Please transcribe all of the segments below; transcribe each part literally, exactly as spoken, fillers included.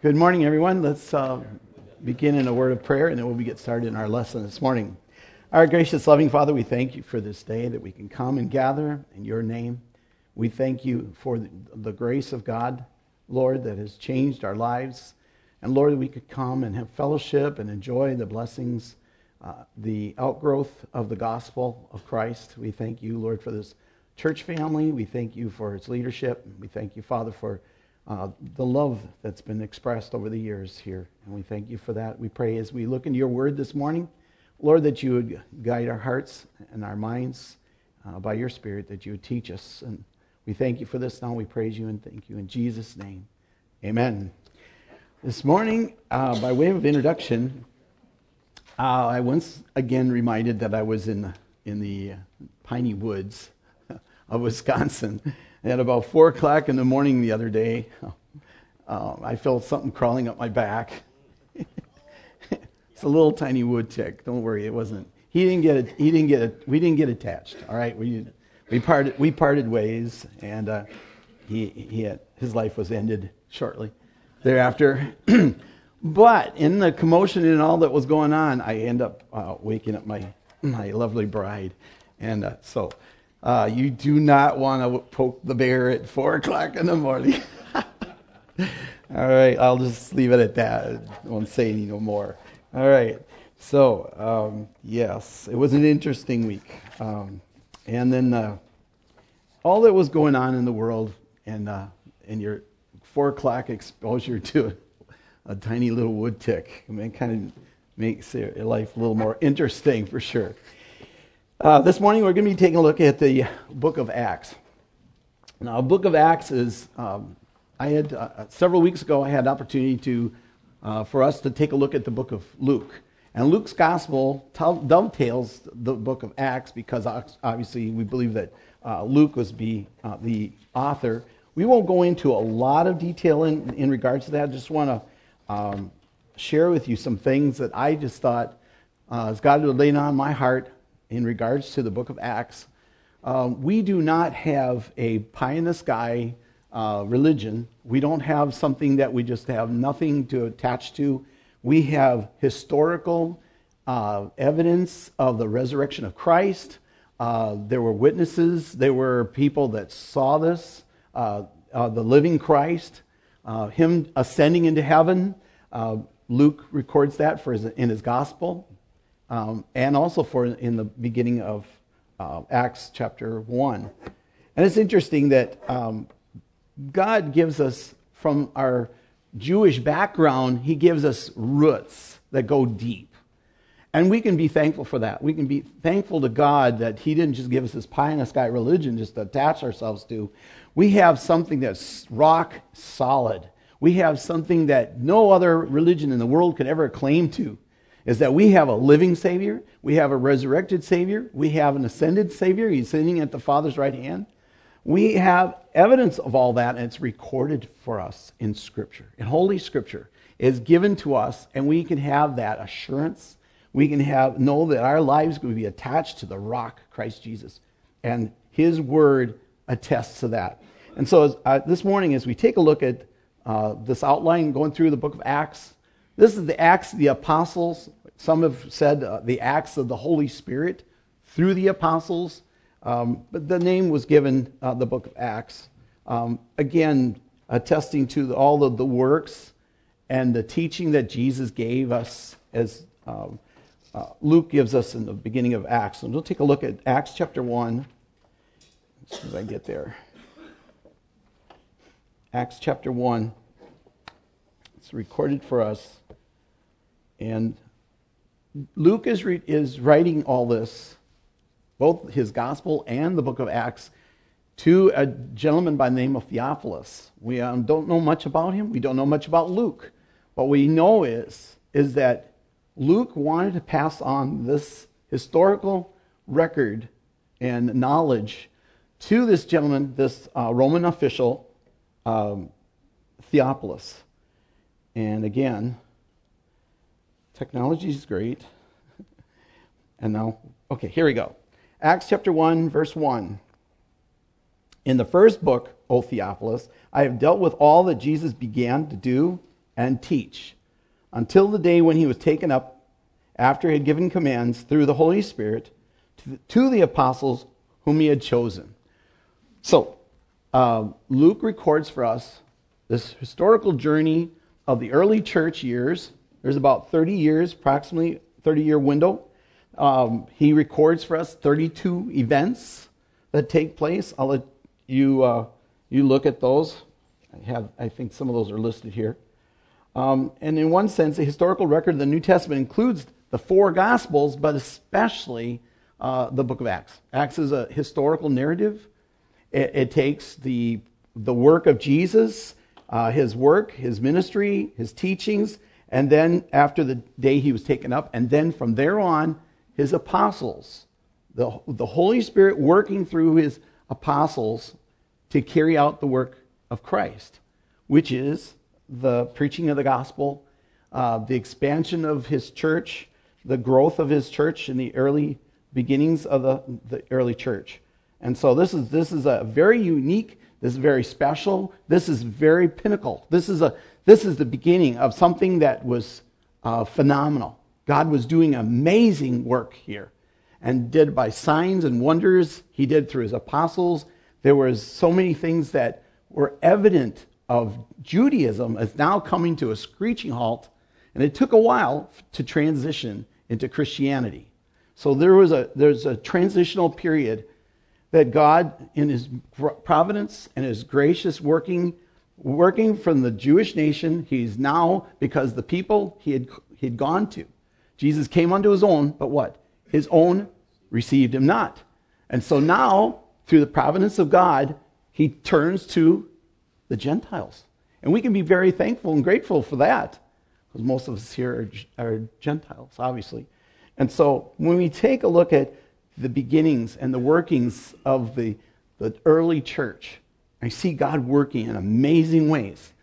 Good morning, everyone. Let's uh, begin in a word of prayer, and then we'll get started in our lesson this morning. Our gracious, loving Father, we thank you for this day that we can come and gather in your name. We thank you for the, the grace of God, Lord, that has changed our lives. And Lord, that we could come and have fellowship and enjoy the blessings, uh, the outgrowth of the gospel of Christ. We thank you, Lord, for this church family. We thank you for its leadership. We thank you, Father, for Uh, the love that's been expressed over the years here. And we thank you for that. We pray as we look into your word this morning, Lord, that you would guide our hearts and our minds uh, by your Spirit, that you would teach us. And we thank you for this now. We praise you and thank you in Jesus' name. Amen. This morning, uh, by way of introduction, uh, I once again reminded that I was in, in the piney woods of Wisconsin. At about four o'clock in the morning the other day, uh, I felt something crawling up my back. It's a little tiny wood tick. Don't worry, it wasn't. He didn't get it. He didn't get it. We didn't get attached. All right, we we parted. We parted ways, and uh, he he had, his life was ended shortly thereafter. But in the commotion and all that was going on, I end up uh, waking up my my lovely bride, and uh, so. Uh, you do not want to poke the bear at four o'clock in the morning. All right, I'll just leave it at that. I won't say any no more. All right, so um, yes, it was an interesting week. Um, and then uh, all that was going on in the world and uh, and your four o'clock exposure to a, a tiny little wood tick, I mean, it kind of makes your life a little more interesting for sure. Uh, this morning we're going to be taking a look at the book of Acts. Now, the book of Acts is, um, I had, uh, several weeks ago I had opportunity to, uh, for us to take a look at the book of Luke. And Luke's gospel t- dovetails the book of Acts because obviously we believe that uh, Luke was be, uh, the author. We won't go into a lot of detail in, in regards to that. I just want to um, share with you some things that I just thought, uh, as God would lay on my heart, in regards to the book of Acts. Um, we do not have a pie-in-the-sky uh, religion. We don't have something that we just have nothing to attach to. We have historical uh, evidence of the resurrection of Christ. Uh, there were witnesses. There were people that saw this, uh, uh, the living Christ, uh, him ascending into heaven. Uh, Luke records that for his, in his gospel. Um, and also for in the beginning of uh, Acts chapter one. And it's interesting that um, God gives us, from our Jewish background, he gives us roots that go deep. And we can be thankful for that. We can be thankful to God that he didn't just give us this pie-in-the-sky religion just to attach ourselves to. We have something that's rock solid. We have something that no other religion in the world could ever claim to. Is that we have a living Savior, we have a resurrected Savior, we have an ascended Savior, he's sitting at the Father's right hand. We have evidence of all that, and it's recorded for us in Scripture. And Holy Scripture is given to us, and we can have that assurance. We can have know that our lives will be attached to the rock, Christ Jesus. And his word attests to that. And so as, uh, this morning, as we take a look at uh, this outline going through the book of Acts, this is the Acts of the Apostles. Some have said uh, the Acts of the Holy Spirit through the Apostles. Um, but the name was given uh, the book of Acts. Um, again, attesting to the, all of the works and the teaching that Jesus gave us as um, uh, Luke gives us in the beginning of Acts. And we'll take a look at Acts chapter one. As soon as I get there. Acts chapter one. It's recorded for us. And Luke is re- is writing all this, both his gospel and the book of Acts, to a gentleman by the name of Theophilus. We um, don't know much about him. We don't know much about Luke. What we know is, is that Luke wanted to pass on this historical record and knowledge to this gentleman, this uh, Roman official, um, Theophilus. And again, technology is great. And now, okay, here we go. Acts chapter one, verse one. In the first book, O Theophilus, I have dealt with all that Jesus began to do and teach, until the day when he was taken up, after he had given commands through the Holy Spirit to the, to the apostles whom he had chosen. So, uh, Luke records for us this historical journey of the early church years. There's about thirty years, approximately thirty-year window. Um, he records for us thirty-two events that take place. I'll let you uh, you look at those. I have, I think some of those are listed here. Um, and in one sense, the historical record of the New Testament includes the four Gospels, but especially uh, the book of Acts. Acts is a historical narrative. It, it takes the the work of Jesus, uh, his work, his ministry, his teachings, and then after the day he was taken up, and then from there on, his apostles. The, the Holy Spirit working through his apostles to carry out the work of Christ, which is the preaching of the gospel, uh, the expansion of his church, the growth of his church in the early beginnings of the, the early church. And so this is this is a very unique, this is very special, this is very pinnacle. This is a this is the beginning of something that was uh, phenomenal. God was doing amazing work here, and did by signs and wonders. He did through his apostles. There was so many things that were evident of Judaism as now coming to a screeching halt, and it took a while to transition into Christianity. So there was a there's a transitional period that God, in his providence and his gracious working, working from the Jewish nation, he's now, because the people he had he had gone to, Jesus came unto his own, but what? His own received him not. And so now, through the providence of God, he turns to the Gentiles. And we can be very thankful and grateful for that, because most of us here are, are Gentiles, obviously. And so when we take a look at the beginnings and the workings of the, the early church, I see God working in amazing ways.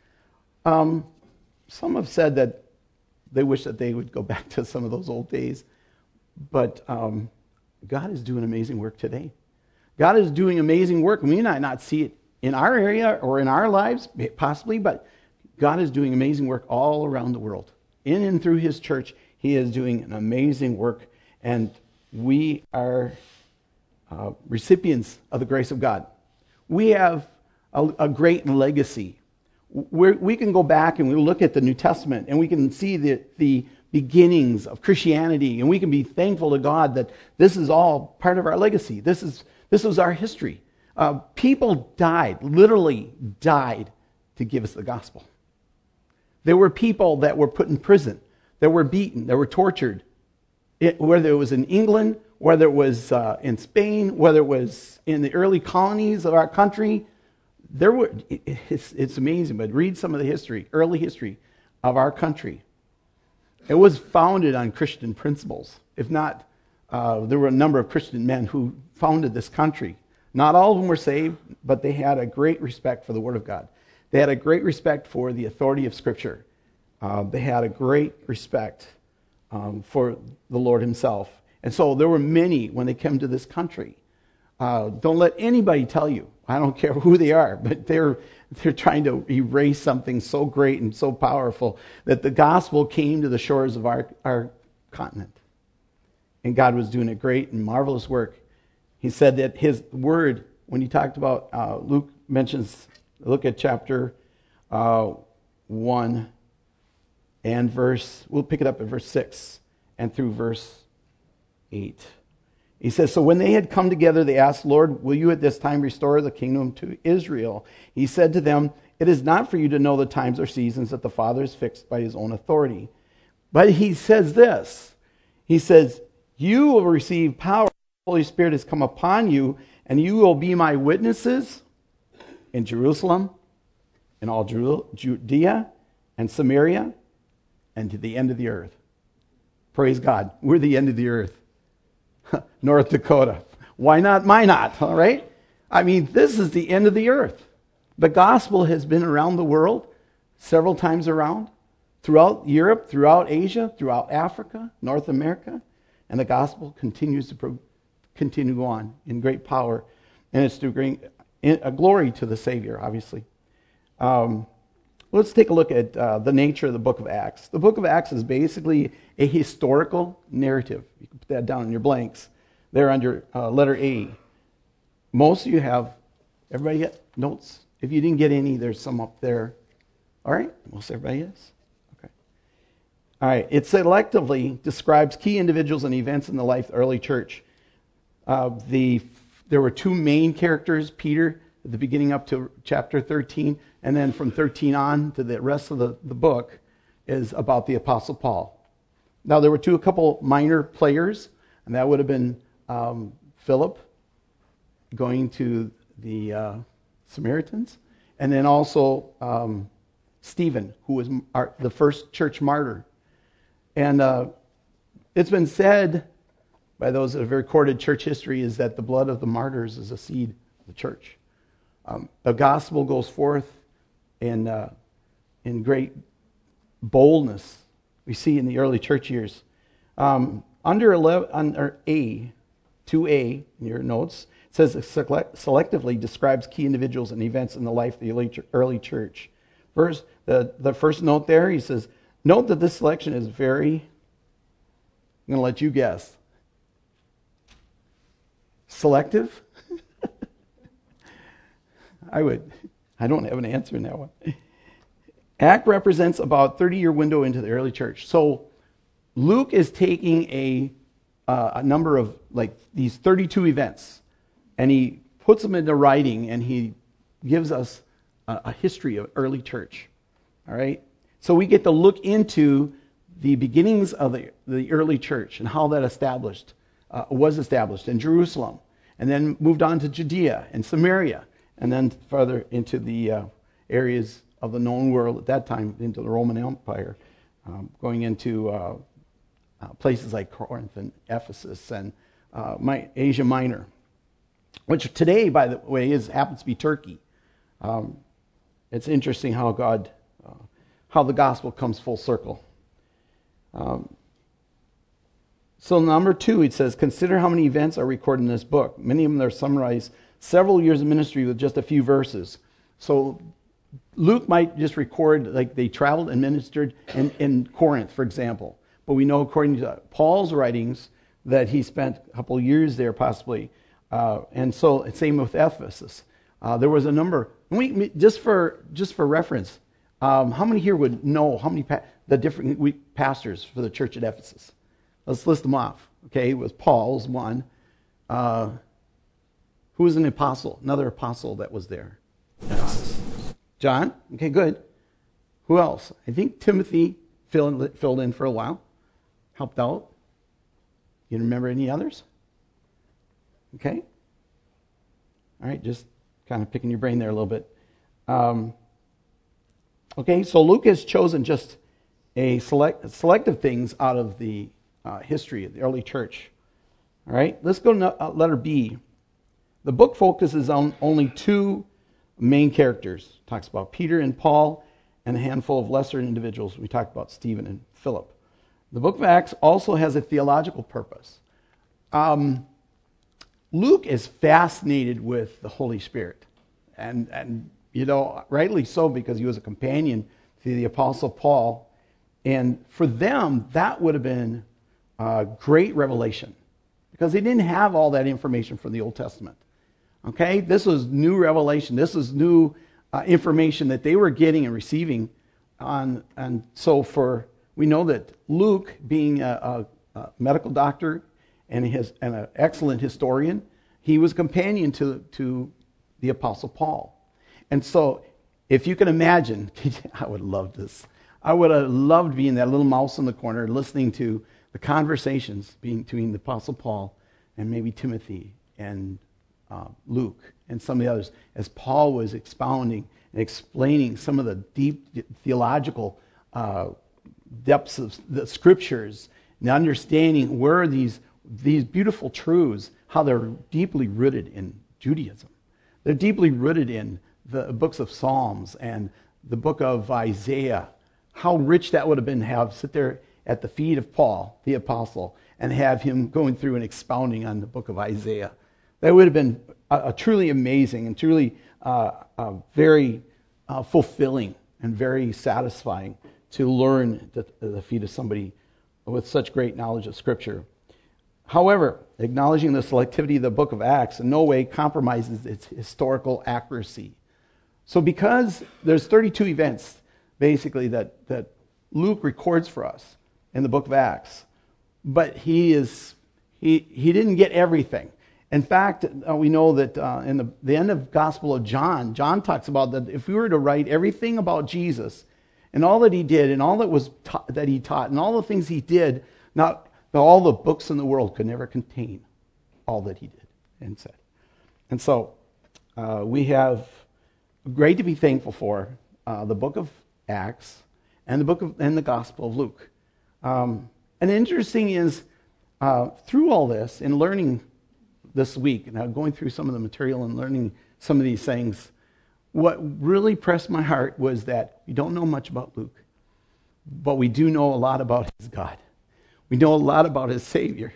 Um, some have said that they wish that they would go back to some of those old days, but um, God is doing amazing work today. God is doing amazing work. We might not see it in our area or in our lives, possibly, but God is doing amazing work all around the world. In and through his church, he is doing an amazing work, and we are uh, recipients of the grace of God. We have a, a great legacy. We're, we can go back and we look at the New Testament and we can see the, the beginnings of Christianity, and we can be thankful to God that this is all part of our legacy. This is this was our history. Uh, people died, literally died, to give us the gospel. There were people that were put in prison, that were beaten, that were tortured. It, whether it was in England, whether it was uh, in Spain, whether it was in the early colonies of our country, there were. It, it's, it's amazing, but read some of the history, early history of our country. It was founded on Christian principles. If not, uh, there were a number of Christian men who founded this country. Not all of them were saved, but they had a great respect for the Word of God. They had a great respect for the authority of Scripture. Uh, they had a great respect Um, for the Lord himself. And so there were many when they came to this country. Uh, don't let anybody tell you, I don't care who they are, but they're they're trying to erase something so great and so powerful, that the gospel came to the shores of our, our continent. And God was doing a great and marvelous work. He said that his word, when he talked about, uh, Luke mentions, look at chapter uh, one, and verse, we'll pick it up at verse six and through verse eight. He says, so when they had come together, they asked, Lord, will you at this time restore the kingdom to Israel? He said to them, it is not for you to know the times or seasons that the Father has fixed by his own authority. But he says this, he says, you will receive power. The Holy Spirit has come upon you, and you will be my witnesses in Jerusalem, in all Judea and Samaria, and to the end of the earth. Praise God. We're the end of the earth. North Dakota. Why not? Why not? All right? I mean, this is the end of the earth. The gospel has been around the world several times around, throughout Europe, throughout Asia, throughout Africa, North America, and the gospel continues to pro- continue to go on in great power, and it's to bring a glory to the Savior, obviously. Um, let's take a look at uh, the nature of the book of Acts. The book of Acts is basically a historical narrative. You can put that down in your blanks. There under uh, letter A. Most of you have, everybody get notes? If you didn't get any, there's some up there. All right? Most everybody is? Okay. All right. It selectively describes key individuals and events in the life of the early church. Uh, the There were two main characters, Peter, at the beginning up to chapter thirteen, and then from thirteen on to the rest of the, the book is about the Apostle Paul. Now, there were two, a couple minor players, and that would have been um, Philip going to the uh, Samaritans, and then also um, Stephen, who was our, the first church martyr. And uh, it's been said by those that have recorded church history is that the blood of the martyrs is a seed of the church. Um, the gospel goes forth in, uh, in great boldness we see in the early church years. Um, under, eleven, under A, two A in your notes, it says it selectively describes key individuals and events in the life of the early church. First, the, the first note there, he says, note that this selection is very, I'm going to let you guess, selective? I would, I don't have an answer in that one. Act represents about thirty-year window into the early church. So Luke is taking a, uh, a number of, like, these thirty-two events, and he puts them into writing, and he gives us a, a history of early church. All right? So we get to look into the beginnings of the, the early church and how that established, uh, was established in Jerusalem, and then moved on to Judea and Samaria, and then further into the uh, areas of the known world at that time, into the Roman Empire, um, going into uh, uh, places like Corinth and Ephesus and uh, my, Asia Minor, which today, by the way, is happens to be Turkey. Um, it's interesting how God, uh, how the gospel comes full circle. Um, so number two, it says, consider how many events are recorded in this book. Many of them are summarized several years of ministry with just a few verses. So Luke might just record, like they traveled and ministered in, in Corinth, for example. But we know, according to Paul's writings, that he spent a couple of years there, possibly. Uh, and so, same with Ephesus. Uh, there was a number. We, just for just for reference, um, how many here would know how many pa- the different we, pastors for the church at Ephesus? Let's list them off. Okay, it was Paul's one. Uh, who was an apostle? Another apostle that was there. John? Okay, good. Who else? I think Timothy filled, filled in for a while. Helped out. You remember any others? Okay. All right, just kind of picking your brain there a little bit. Um, okay, so Luke has chosen just a select selective things out of the uh, history of the early church. All right, let's go to uh, letter B. The book focuses on only two main characters. It talks about Peter and Paul and a handful of lesser individuals. We talked about Stephen and Philip. The book of Acts also has a theological purpose. Um, Luke is fascinated with the Holy Spirit. And, and, you know, rightly so, because he was a companion to the Apostle Paul. And for them, that would have been a great revelation, because they didn't have all that information from the Old Testament. Okay, this was new revelation. This was new uh, information that they were getting and receiving. On, and so for, we know that Luke, being a, a, a medical doctor and, his, and an excellent historian, he was companion to, to the Apostle Paul. And so if you can imagine, I would love this. I would have loved being that little mouse in the corner listening to the conversations between the Apostle Paul and maybe Timothy and Uh, Luke and some of the others, as Paul was expounding and explaining some of the deep theological uh, depths of the scriptures, and understanding where these these beautiful truths, how they're deeply rooted in Judaism. They're deeply rooted in the books of Psalms and the book of Isaiah. How rich that would have been to have sit there at the feet of Paul, the apostle, and have him going through and expounding on the book of Isaiah. That would have been a, a truly amazing and truly uh, uh, very uh, fulfilling and very satisfying to learn at the feet of somebody with such great knowledge of Scripture. However, acknowledging the selectivity of the book of Acts in no way compromises its historical accuracy. So because there's thirty-two events, basically, that, that Luke records for us in the book of Acts, but he is he he didn't get everything. In fact, uh, we know that uh, in the, the end of Gospel of John, John talks about that if we were to write everything about Jesus and all that he did and all that was ta- that he taught and all the things he did, not all the books in the world could never contain all that he did and said. And so uh, we have great to be thankful for uh, the book of Acts and the book of and the Gospel of Luke. Um, and interesting is uh, through all this in learning this week and I'm going through some of the material and learning some of these things, what really pressed my heart was that we don't know much about Luke, but we do know a lot about his God. We know a lot about his Savior.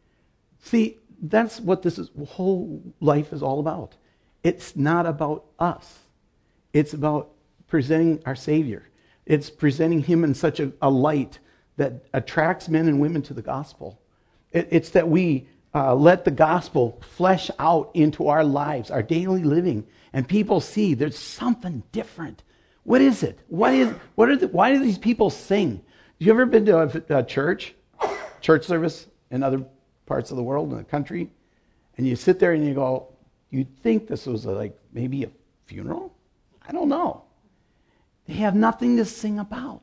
See, that's what this is, whole life is all about. It's not about us. It's about presenting our Savior. It's presenting him in such a, a light that attracts men and women to the gospel. It, it's that we uh, let the gospel flesh out into our lives, our daily living, and people see there's something different. What is it? What is? What are the? Why do these people sing? Have you ever been to a, a church, church service in other parts of the world, in the country, and you sit there and you go, you'd think this was a, like maybe a funeral? I don't know. They have nothing to sing about.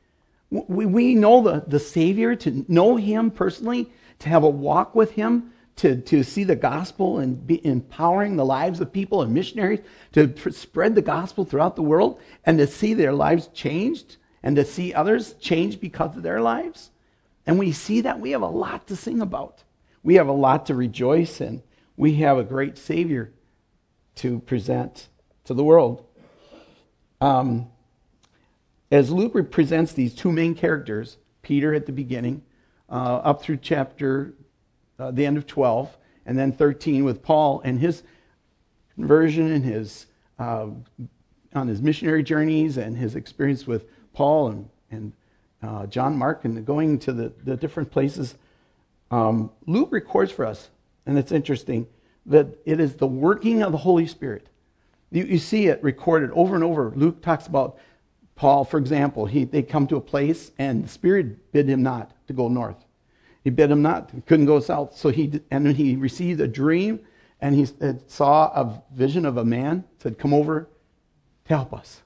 We, we know the, the Savior, to know him personally, to have a walk with him, to, to see the gospel and be empowering the lives of people and missionaries, to pr- spread the gospel throughout the world, and to see their lives changed, and to see others change because of their lives. And we see that we have a lot to sing about. We have a lot to rejoice in. We have a great Savior to present to the world. Um, as Luke represents these two main characters, Peter at the beginning, uh, up through chapter, uh, the end of twelve, and then thirteen with Paul and his conversion and his uh, on his missionary journeys and his experience with Paul and, and uh, John Mark and going to the, the different places. Um, Luke records for us, and it's interesting, that it is the working of the Holy Spirit. You, you see it recorded over and over. Luke talks about Paul, for example. He they come to a place, and the Spirit bid him not to go north. He bid him not. He couldn't go south. So he and then he received a dream, and he saw a vision of a man. Said, "Come over to help us."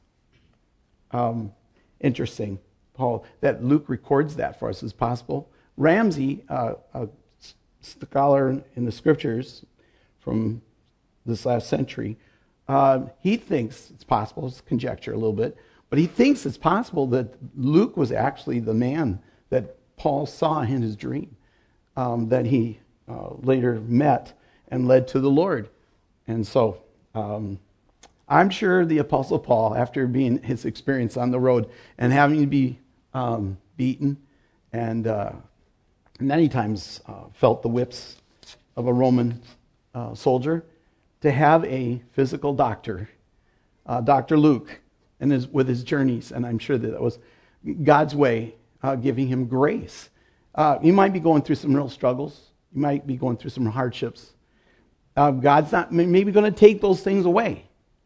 Um, interesting, Paul, that Luke records that for us as possible. Ramsey, uh, a scholar in the Scriptures from this last century, uh, he thinks it's possible. It's conjecture a little bit, but he thinks it's possible that Luke was actually the man that Paul saw in his dream, um, that he uh, later met and led to the Lord. And so um, I'm sure the Apostle Paul, after being his experience on the road and having to be um, beaten and uh, many times uh, felt the whips of a Roman uh, soldier, to have a physical doctor, uh, Doctor Luke, and his, with his journeys, and I'm sure that that was God's way, uh, giving him grace. Uh, you might be going through some real struggles. You might be going through some hardships. Uh, God's not maybe going to take those things away,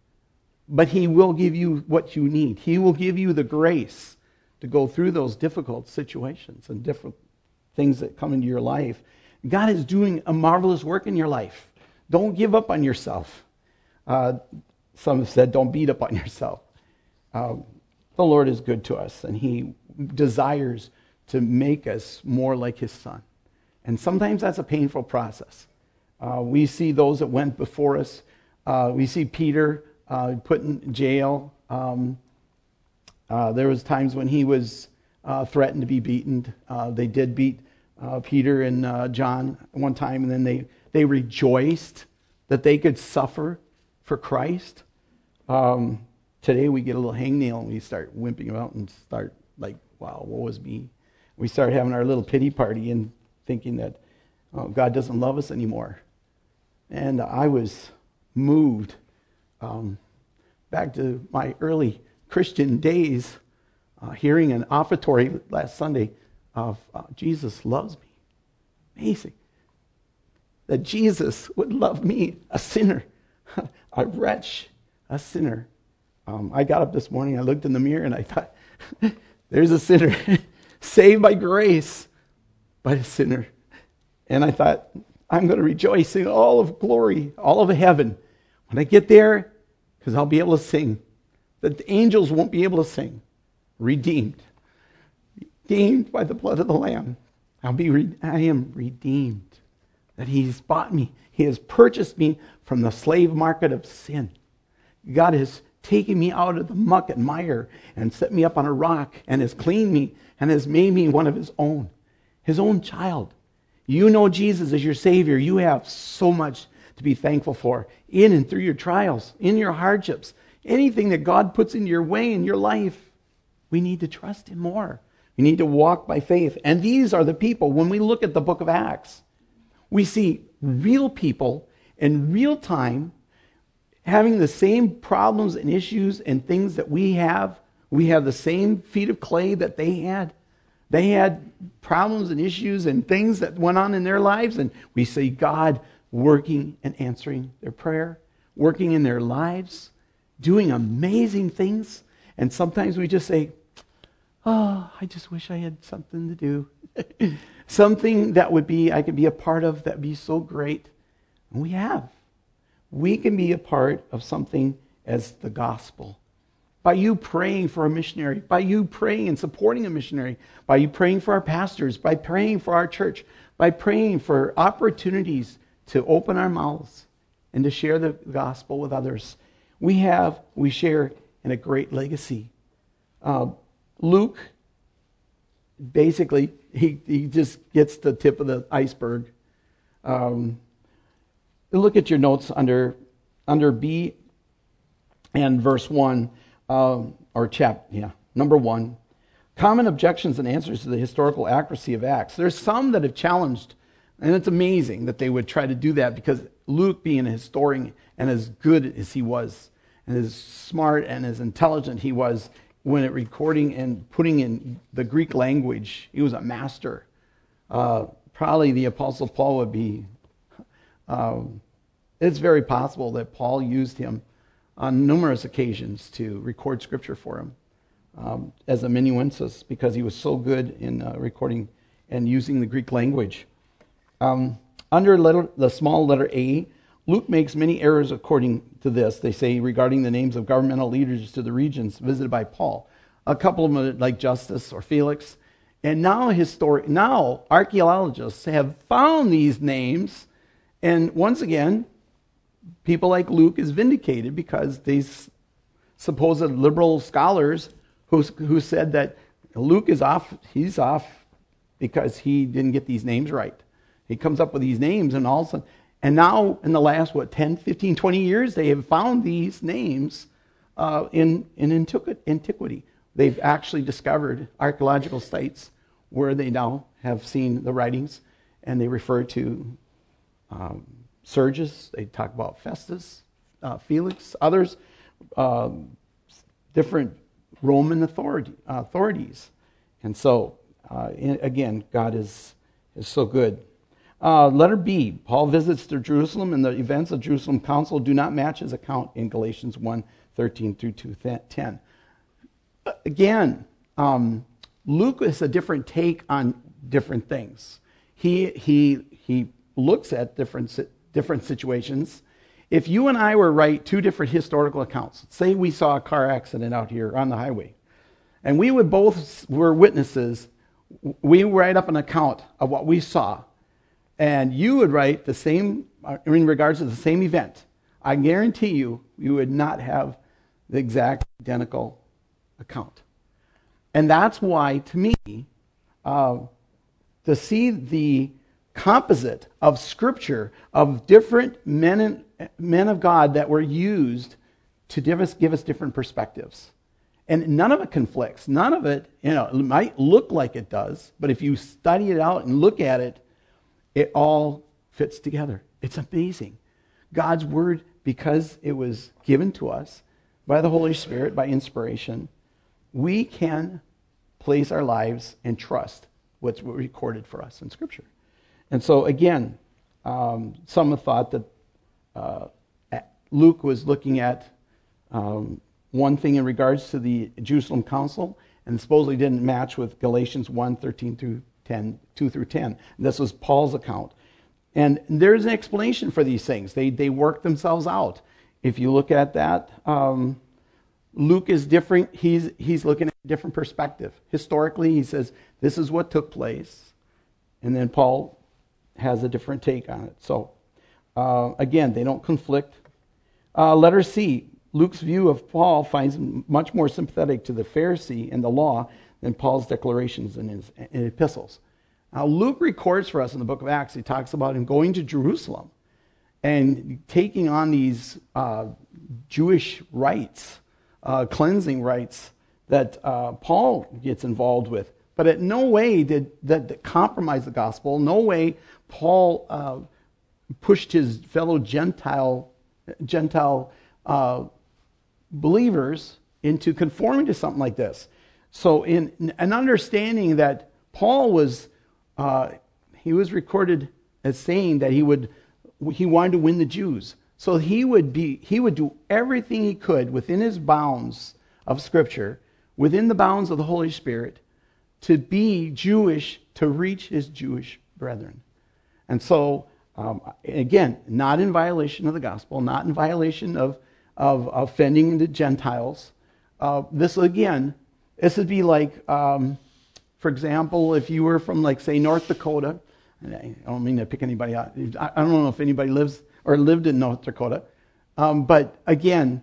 but he will give you what you need. He will give you the grace to go through those difficult situations and different things that come into your life. God is doing a marvelous work in your life. Don't give up on yourself. Uh, some have said, don't beat up on yourself. Um, the Lord is good to us, and he desires to make us more like his Son. And sometimes that's a painful process. Uh, we see those that went before us. Uh, we see Peter uh, put in jail. Um, uh, there was times when he was uh, threatened to be beaten. Uh, they did beat uh, Peter and uh, John one time, and then they, they rejoiced that they could suffer for Christ. Um, today we get a little hangnail and we start wimping out and start like, wow, woe is me. We start having our little pity party and thinking that oh, God doesn't love us anymore. And I was moved um, back to my early Christian days uh, hearing an offertory last Sunday of uh, Jesus loves me. Amazing. That Jesus would love me, a sinner, a wretch, a sinner. Um, I got up this morning, I looked in the mirror, and I thought, there's a sinner saved by grace, but a sinner. And I thought, I'm going to rejoice in all of glory, all of heaven. When I get there, because I'll be able to sing. That the angels won't be able to sing. Redeemed. Redeemed by the blood of the Lamb. I'll be re- I am redeemed. That He's bought me. He has purchased me from the slave market of sin. God has taken me out of the muck and mire and set me up on a rock and has cleaned me and has made me one of His own. His own child. You know Jesus as your Savior. You have so much to be thankful for in and through your trials, in your hardships, anything that God puts in your way in your life. We need to trust Him more. We need to walk by faith. And these are the people, when we look at the book of Acts, we see real people in real time having the same problems and issues and things that we have. We have the same feet of clay that they had. They had problems and issues and things that went on in their lives, and we see God working and answering their prayer, working in their lives, doing amazing things. And sometimes we just say, oh, I just wish I had something to do. Something that would be, I could be a part of, that would be so great. And we have. We can be a part of something as the gospel. By you praying for a missionary, by you praying and supporting a missionary, by you praying for our pastors, by praying for our church, by praying for opportunities to open our mouths and to share the gospel with others. We have, we share in a great legacy. Uh, Luke, basically, he, he just gets the tip of the iceberg. Um, look at your notes under, under B and verse one. Um, or chap, yeah, number one, common objections and answers to the historical accuracy of Acts. There's some that have challenged, and it's amazing that they would try to do that, because Luke, being a historian and as good as he was, and as smart and as intelligent he was when at recording and putting in the Greek language, he was a master. Uh, probably the Apostle Paul would be, um, it's very possible that Paul used him on numerous occasions to record scripture for him um, as amanuensis, because he was so good in uh, recording and using the Greek language. Um, under letter, the small letter A, Luke makes many errors according to this. They say regarding the names of governmental leaders to the regions visited by Paul. A couple of them are like Justus or Felix. And now histori- now archaeologists have found these names, and once again, people like Luke is vindicated, because these supposed liberal scholars who, who said that Luke is off, he's off because he didn't get these names right. He comes up with these names, and all of a sudden, and now in the last, what, ten, fifteen, twenty years, they have found these names uh, in, in antiquity. They've actually discovered archaeological sites where they now have seen the writings, and they refer to um, Sergius, they talk about Festus, uh, Felix, others, um, different Roman authority, uh, authorities. And so, uh, in, again, God is, is so good. Uh, letter B, Paul visits to Jerusalem, and the events of Jerusalem Council do not match his account in Galatians one, thirteen through two ten. Again, um, Luke is a different take on different things. He, he, he looks at different different situations. If you and I were to write two different historical accounts, say we saw a car accident out here on the highway, and we would both were witnesses, we write up an account of what we saw, and you would write the same in regards to the same event. I guarantee you, you would not have the exact identical account. And that's why, to me, uh, to see the composite of Scripture, of different men and men of God that were used to give us, give us different perspectives. And none of it conflicts. None of it, you know, it might look like it does, but if you study it out and look at it, it all fits together. It's amazing. God's Word, because it was given to us by the Holy Spirit, by inspiration, we can place our lives and trust what's recorded for us in Scripture. And so, again, um, some have thought that uh, Luke was looking at um, one thing in regards to the Jerusalem Council, and supposedly didn't match with Galatians one, thirteen through ten, two through ten. And this was Paul's account. And there's an explanation for these things. They they work themselves out. If you look at that, um, Luke is different. He's he's looking at a different perspective. Historically, he says, this is what took place. And then Paul has a different take on it. So, uh, again, they don't conflict. Uh, letter C, Luke's view of Paul finds much more sympathetic to the Pharisee and the law than Paul's declarations in his in epistles. Now, Luke records for us in the book of Acts, he talks about him going to Jerusalem and taking on these uh, Jewish rites, uh, cleansing rites that uh, Paul gets involved with. But in no way did that, that compromise the gospel. No way Paul uh, pushed his fellow Gentile Gentile uh, believers into conforming to something like this. So, in an understanding that Paul was, uh, he was recorded as saying that he would, he wanted to win the Jews. So he would be, he would do everything he could within his bounds of Scripture, within the bounds of the Holy Spirit, to be Jewish, to reach his Jewish brethren. And so, um, again, not in violation of the gospel, not in violation of, of offending the Gentiles. Uh, this, again, this would be like, um, for example, if you were from, like, say, North Dakota, and I don't mean to pick anybody out. I don't know if anybody lives or lived in North Dakota, um, but again,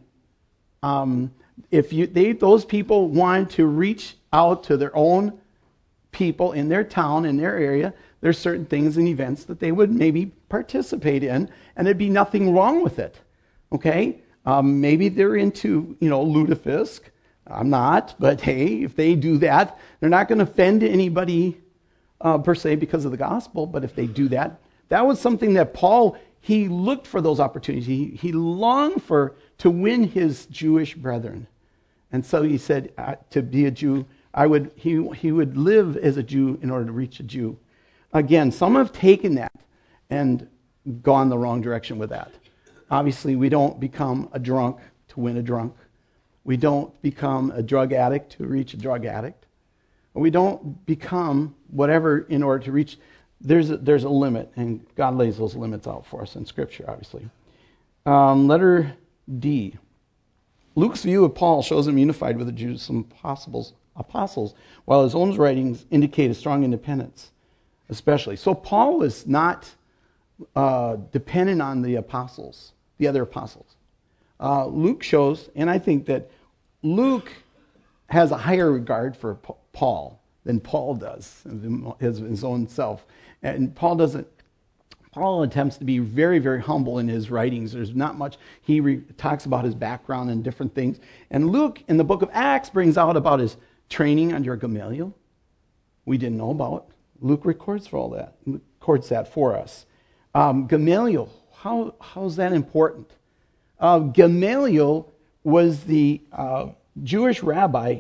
um, if you they those people wanted to reach out to their own people in their town, in their area, there's certain things and events that they would maybe participate in, and there'd be nothing wrong with it. Okay, um, maybe they're into you know lutefisk. I'm not, but hey, if they do that, they're not going to offend anybody uh, per se because of the gospel. But if they do that, that was something that Paul, he looked for those opportunities. He, he longed for to win his Jewish brethren, and so he said, uh, to be a Jew, I would he he would live as a Jew in order to reach a Jew. Again, some have taken that and gone the wrong direction with that. Obviously, we don't become a drunk to win a drunk. We don't become a drug addict to reach a drug addict. We don't become whatever in order to reach. There's a, there's a limit, and God lays those limits out for us in Scripture, obviously. Um, letter D. Luke's view of Paul shows him unified with the Jerusalem apostles, apostles, while his own writings indicate a strong independence, especially. So Paul was not uh, dependent on the apostles, the other apostles. Uh, Luke shows, and I think that Luke has a higher regard for Paul than Paul does, his, his own self. And Paul doesn't, Paul attempts to be very, very humble in his writings. There's not much, he re, talks about his background and different things. And Luke, in the book of Acts, brings out about his training under Gamaliel. We didn't know about. Luke records for all that, records that for us. Um, Gamaliel, how how is that important? Uh, Gamaliel was the uh, Jewish rabbi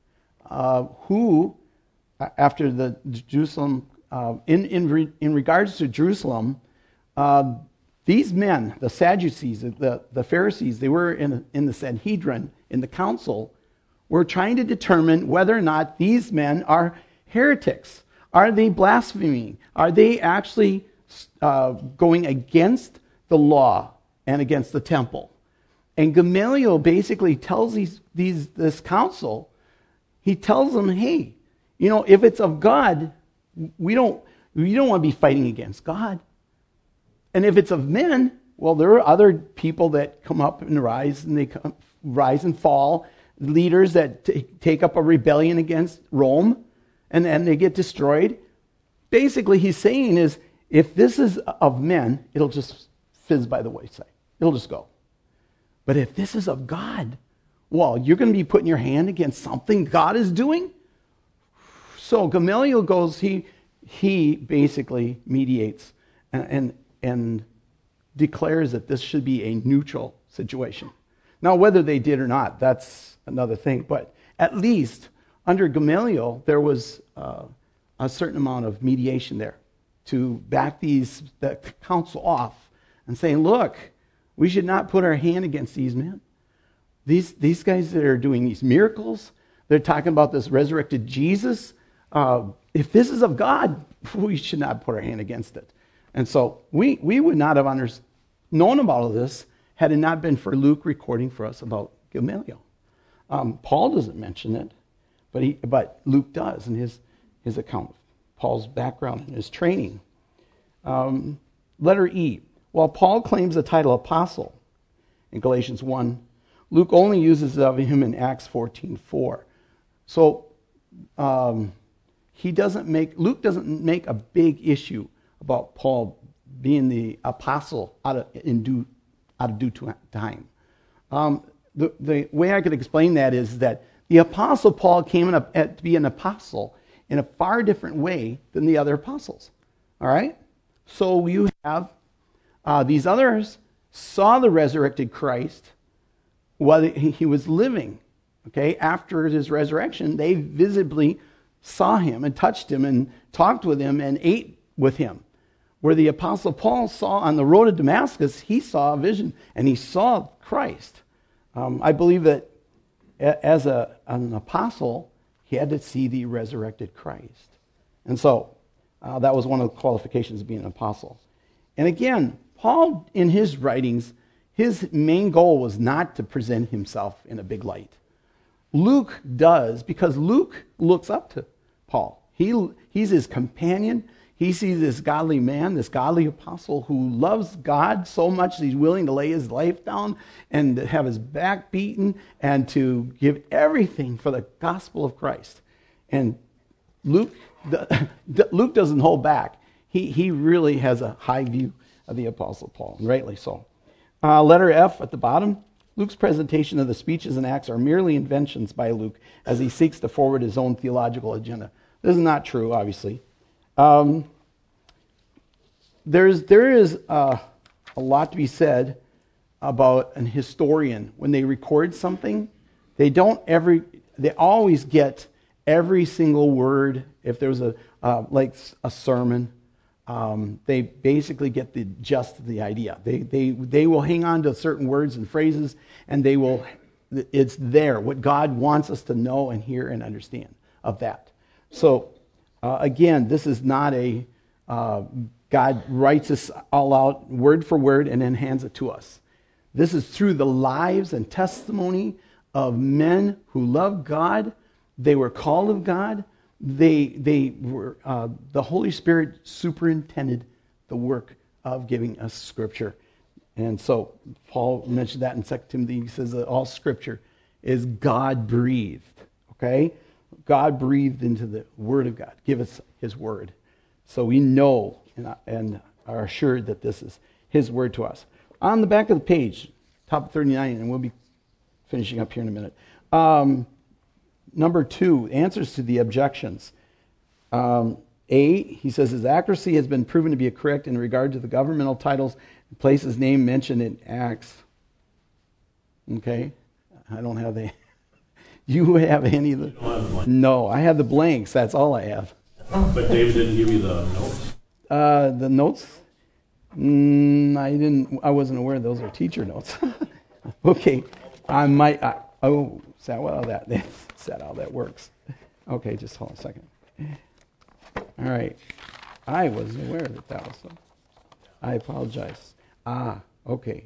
uh, who, after the Jerusalem, uh, in in re, in regards to Jerusalem, uh, these men, the Sadducees, the the Pharisees, they were in in the Sanhedrin, in the council, were trying to determine whether or not these men are heretics. Are they blaspheming? Are they actually uh, going against the law and against the temple? And Gamaliel basically tells these, these this council, he tells them, hey, you know, if it's of God, we don't we don't want to be fighting against God. And if it's of men, well, there are other people that come up and rise, and they come, rise and fall, leaders that t- take up a rebellion against Rome, and then they get destroyed. Basically, he's saying is, if this is of men, it'll just fizz by the wayside. It'll just go. But if this is of God, well, you're going to be putting your hand against something God is doing? So Gamaliel goes, he he basically mediates and, and, and declares that this should be a neutral situation. Now, whether they did or not, that's another thing. But at least under Gamaliel, there was uh, a certain amount of mediation there to back these the council off and saying, look, we should not put our hand against these men. These, these guys that are doing these miracles, they're talking about this resurrected Jesus. Uh, if this is of God, we should not put our hand against it. And so we, we would not have under, known about all this had it not been for Luke recording for us about Gamaliel. Um, Paul doesn't mention it, but he, but Luke does in his, his account of Paul's background and his training. Um, letter E. While Paul claims the title apostle in Galatians one, Luke only uses it of him in Acts fourteen four. So um, he doesn't make Luke doesn't make a big issue about Paul being the apostle out of in due out of due time. Um, the the way I could explain that is that the apostle Paul came in a, to be an apostle in a far different way than the other apostles. All right, so you have uh, these others saw the resurrected Christ while he was living. Okay, after his resurrection, they visibly saw him and touched him and talked with him and ate with him. Where the apostle Paul saw on the road to Damascus, he saw a vision and he saw Christ. Um, I believe that as a, an apostle, he had to see the resurrected Christ. And so uh, that was one of the qualifications of being an apostle. And again, Paul, in his writings, his main goal was not to present himself in a big light. Luke does, because Luke looks up to Paul. He, he's his companion. He sees this godly man, this godly apostle who loves God so much that he's willing to lay his life down and to have his back beaten and to give everything for the gospel of Christ. And Luke, the, Luke doesn't hold back. He, he really has a high view of the apostle Paul, and rightly so. Uh, letter F at the bottom. Luke's presentation of the speeches and acts are merely inventions by Luke as he seeks to forward his own theological agenda. This is not true, obviously. Um, there's there is uh, a lot to be said about an historian. When they record something, they don't every they always get every single word. If there's a uh, like a sermon, um, they basically get the gist of the idea. They they they will hang on to certain words and phrases, and they will. It's there what God wants us to know and hear and understand of that. So. Uh, again, this is not a, uh, God writes this all out word for word and then hands it to us. This is through the lives and testimony of men who love God. They were called of God. They, they were, uh, the Holy Spirit superintended the work of giving us Scripture. And so Paul mentioned that in Second Timothy. He says that all Scripture is God-breathed, okay? God breathed into the Word of God. Give us His Word. So we know and, and are assured that this is His Word to us. On the back of the page, top thirty-nine, and we'll be finishing up here in a minute. Um, number two, answers to the objections. Um, A, he says, his accuracy has been proven to be correct in regard to the governmental titles and places name mentioned in Acts. Okay? I don't have the... You have any of the... You don't have the blanks. No, I have the blanks. That's all I have. But David didn't give you the notes? Uh, the notes? Mm, I didn't. I wasn't aware those are teacher notes. Okay, I might. I, oh, is that well that is that how that works? Okay, just hold on a second. All right, I wasn't aware that that was so. I apologize. Ah, okay.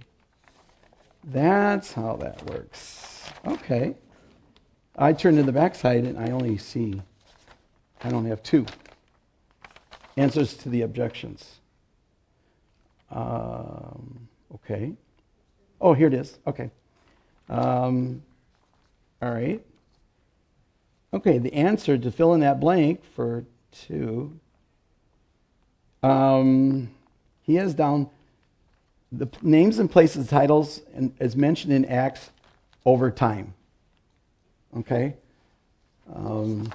That's how that works. Okay. I turn to the backside and I only see, I don't have two. Answers to the objections. Um, okay. Oh, here it is. Okay. Um, all right. Okay, the answer to fill in that blank for two. Um, he has down the names and places, titles, and as mentioned in Acts over time. Okay. Um,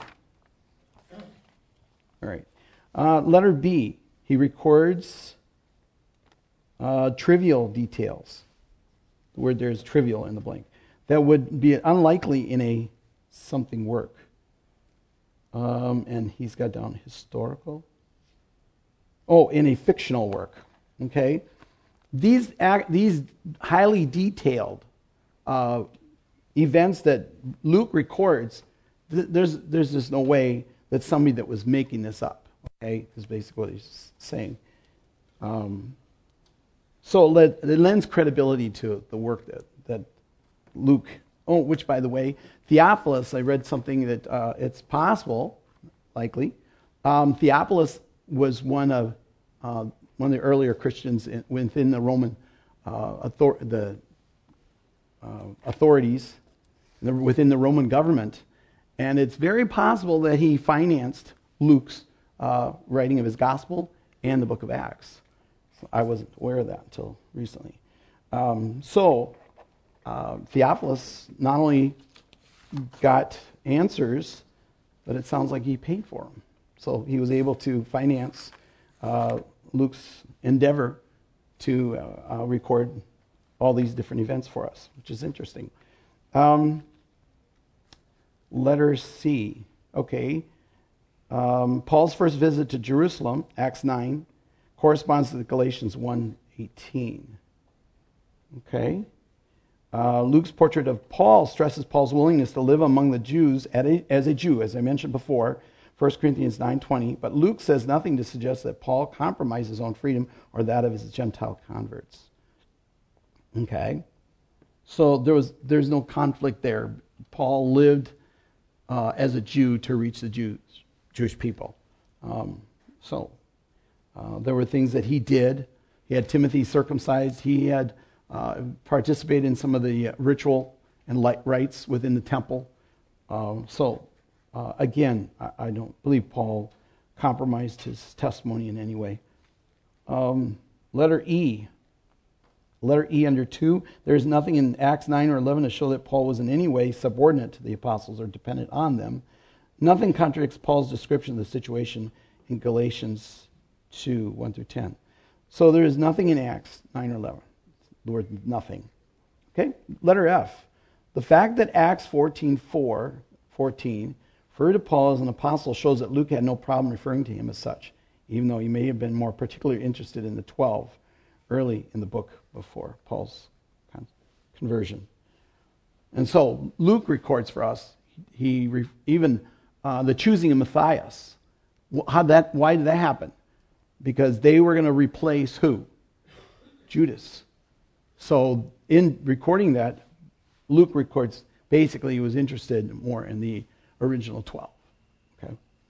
all right. Uh, letter B. He records uh, trivial details. The word there is trivial in the blank. That would be unlikely in a something work. Um, and he's got down historical. Oh, in a fictional work. Okay? These, act, these highly detailed uh, events that Luke records, th- there's, there's just no way that somebody that was making this up. Okay? Is basically what he's saying. Um, so it, it lends credibility to the work that, that Luke, oh, which by the way, Theophilus, I read something that uh, it's possible, likely, um, Theophilus was one of uh, one of the earlier Christians in, within the Roman uh, author- the uh, authorities, the, within the Roman government, and it's very possible that he financed Luke's uh, writing of his gospel and the book of Acts. So I wasn't aware of that until recently. Um, so uh, Theophilus not only got answers, but it sounds like he paid for them. So he was able to finance uh, Luke's endeavor to uh, uh, record all these different events for us, which is interesting. Um, letter C. Okay. Um, Paul's first visit to Jerusalem, Acts nine, corresponds to the Galatians one eighteen. Okay. Uh, Luke's portrait of Paul stresses Paul's willingness to live among the Jews as a Jew, as I mentioned before, First Corinthians nine twenty. But Luke says nothing to suggest that Paul compromised his own freedom or that of his Gentile converts. Okay? So there was there's no conflict there. Paul lived uh, as a Jew to reach the Jews, Jewish people. Um, so uh, there were things that he did. He had Timothy circumcised. He had Uh, participate in some of the ritual and rites within the temple. Um, so, uh, again, I, I don't believe Paul compromised his testimony in any way. Um, letter E. Letter E under two. There is nothing in Acts nine or eleven to show that Paul was in any way subordinate to the apostles or dependent on them. Nothing contradicts Paul's description of the situation in Galatians two, one through ten. So there is nothing in Acts nine or eleven. The word nothing. Okay? Letter F. The fact that Acts fourteen four, fourteen referred to Paul as an apostle shows that Luke had no problem referring to him as such, even though he may have been more particularly interested in the twelve early in the book before Paul's conversion. And so Luke records for us, he even uh, the choosing of Matthias. How that? Why did that happen? Because they were going to replace who? Judas. So in recording that, Luke records basically he was interested more in the original twelve. Okay,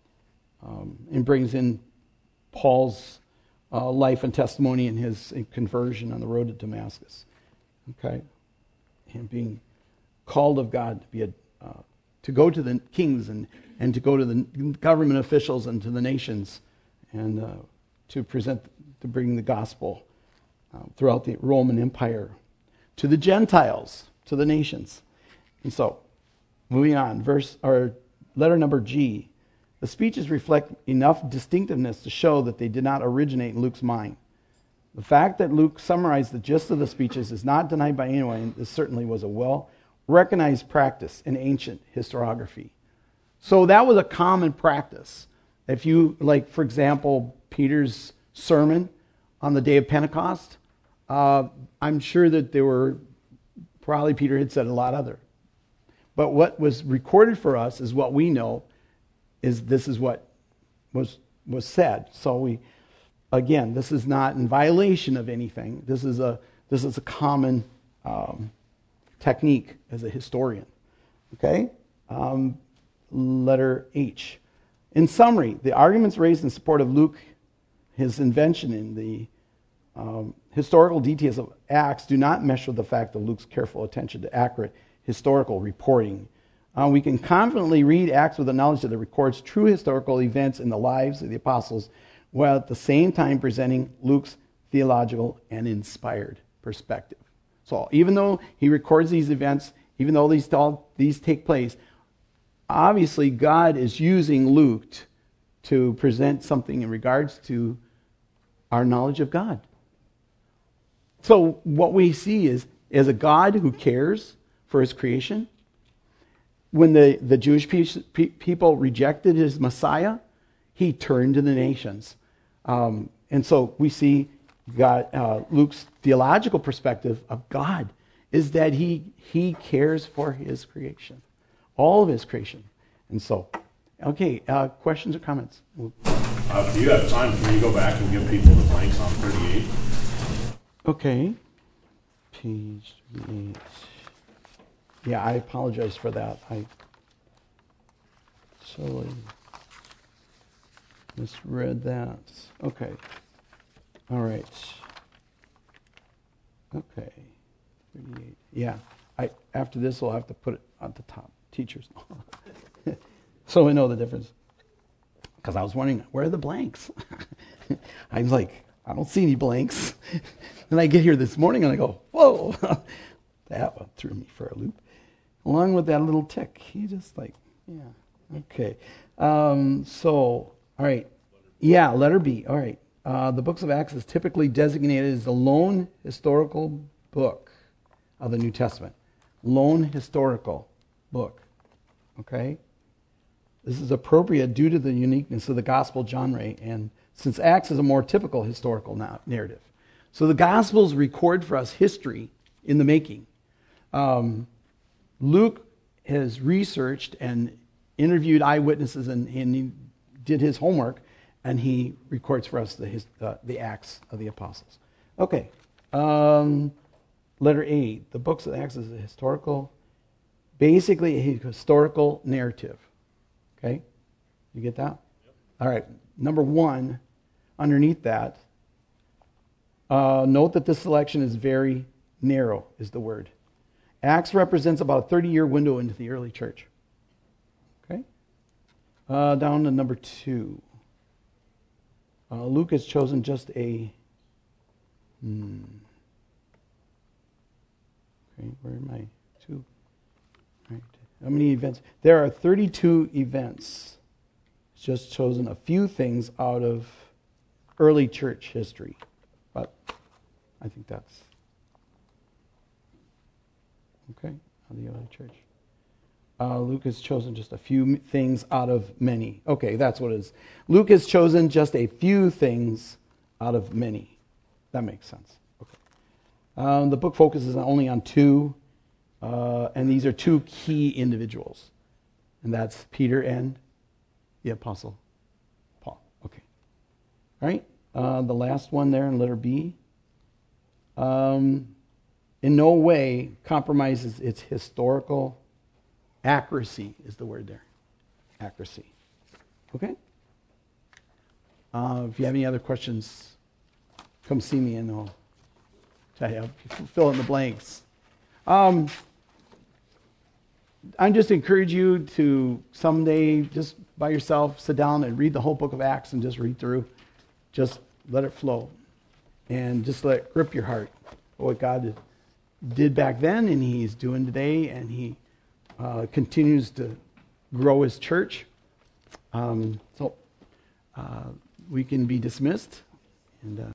um, and brings in Paul's uh, life and testimony and his conversion on the road to Damascus. Okay, him being called of God to be a uh, to go to the kings and and to go to the government officials and to the nations and uh, to present to bring the gospel Uh, throughout the Roman Empire, to the Gentiles, to the nations. And so, moving on, verse or letter number G. The speeches reflect enough distinctiveness to show that they did not originate in Luke's mind. The fact that Luke summarized the gist of the speeches is not denied by anyone, and this certainly was a well-recognized practice in ancient historiography. So that was a common practice. If you, like, for example, Peter's sermon on the day of Pentecost, Uh, I'm sure that there were, probably Peter had said a lot other. But what was recorded for us is what we know is this is what was was said. So we, again, this is not in violation of anything. This is a this is a common um, technique as a historian. Okay? Um, letter H. In summary, the arguments raised in support of Luke, his invention in the Um, historical details of Acts do not mesh with the fact of Luke's careful attention to accurate historical reporting. Uh, we can confidently read Acts with the knowledge that it records true historical events in the lives of the apostles, while at the same time presenting Luke's theological and inspired perspective. So even though he records these events, even though these, these take place, obviously God is using Luke t- to present something in regards to our knowledge of God. So what we see is is a God who cares for his creation. When the, the Jewish pe- pe- people rejected his Messiah, he turned to the nations. Um, and so we see God, uh, Luke's theological perspective of God is that he, he cares for his creation, all of his creation. And so, okay, uh, questions or comments? Uh, if you have time, can you go back and give people the blanks on thirty-eight? Okay. Page thirty-eight. Yeah, I apologize for that. I totally misread that. Okay. All right. Okay. thirty-eight. Yeah. I after this, we'll have to put it at the top. Teachers. So we know the difference. Because I was wondering, where are the blanks? I was like, I don't see any blanks. And I get here this morning and I go, whoa. That one threw me for a loop. Along with that little tick. He just like, yeah. Okay. Um, so, all right. Yeah, letter B. All right. Uh, the books of Acts is typically designated as the lone historical book of the New Testament. Lone historical book. Okay? This is appropriate due to the uniqueness of the gospel genre, and since Acts is a more typical historical na- narrative. So the Gospels record for us history in the making. Um, Luke has researched and interviewed eyewitnesses, and, and he did his homework, and he records for us the, his, uh, the Acts of the Apostles. Okay. Um, letter A. The books of Acts is a historical, basically a historical narrative. Okay? You get that? Yep. All right. Number one, underneath that, uh, note that this selection is very narrow, is the word. Acts represents about a thirty-year window into the early church. Okay? Uh, down to number two. Uh, Luke has chosen just a... Hmm. Okay, where am I? Two. All right. How many events? There are thirty-two events. It's just chosen a few things out of early church history. But I think that's okay. Of the early church. Uh, Luke has chosen just a few things out of many. Okay, that's what it is. Luke has chosen just a few things out of many. That makes sense. Okay. Um, the book focuses only on two. Uh, and these are two key individuals. And that's Peter and the Apostle Paul. Okay. All right. Uh, the last one there in letter B. Um, in no way compromises its historical accuracy, is the word there. Accuracy. Okay? Uh, if you have any other questions, come see me and I'll tell you. Fill in the blanks. Um, I just encourage you to someday, just by yourself, sit down and read the whole book of Acts and just read through. Just let it flow. And just let it grip your heart. What God did back then and he's doing today, and he uh, continues to grow his church. Um, so uh, we can be dismissed. And. Uh,